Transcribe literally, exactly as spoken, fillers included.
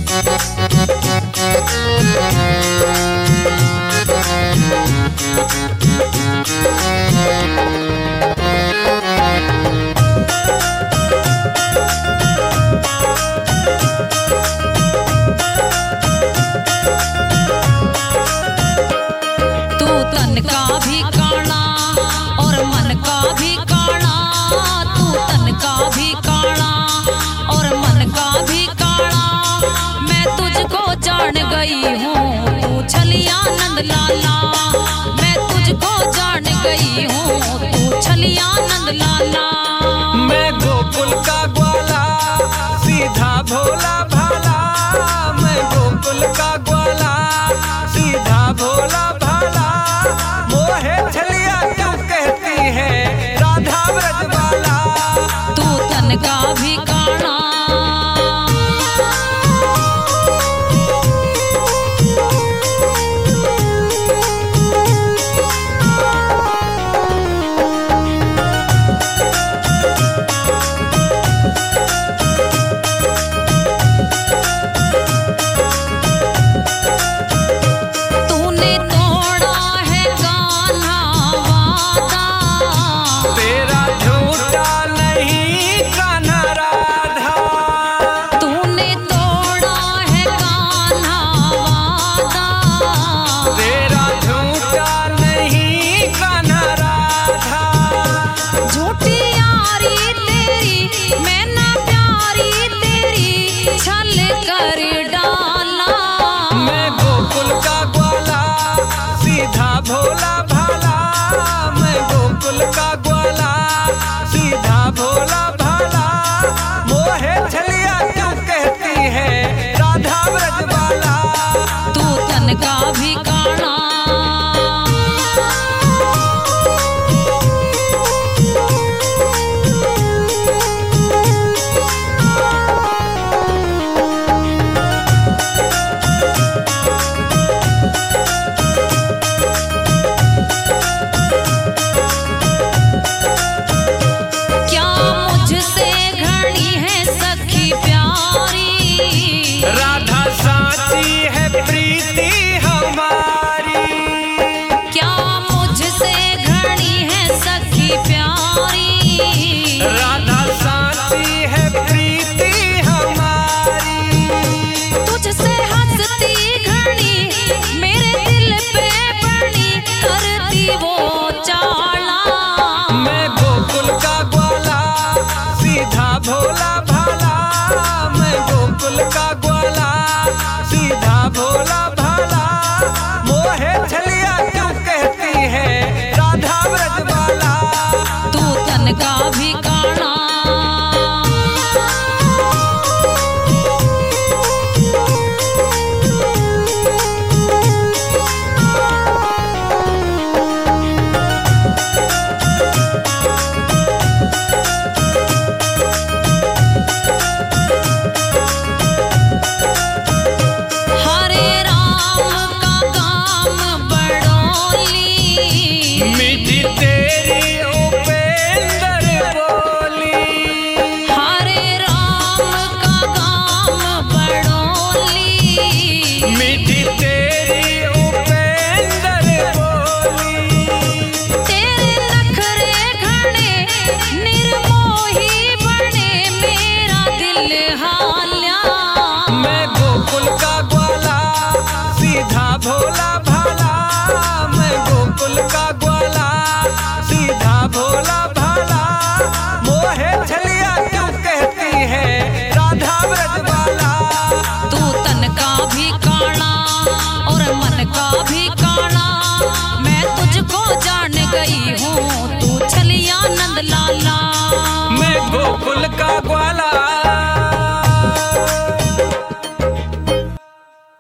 गई हूँ तू छलिया नंद लाला, मैं तुझको जान गई हूँ तू छलिया नंद लाला। मैं गोकुल का ग्वाला सीधा भोला भाला, मैं गोकुल का ग्वाला सीधा भोला भाला। मोहे छलिया तू कहती है राधा व्रजबाला, तू तन का भी काना भोला भाला, मैं गोकुल का ग्वाला सीधा भोला भाला। मोहे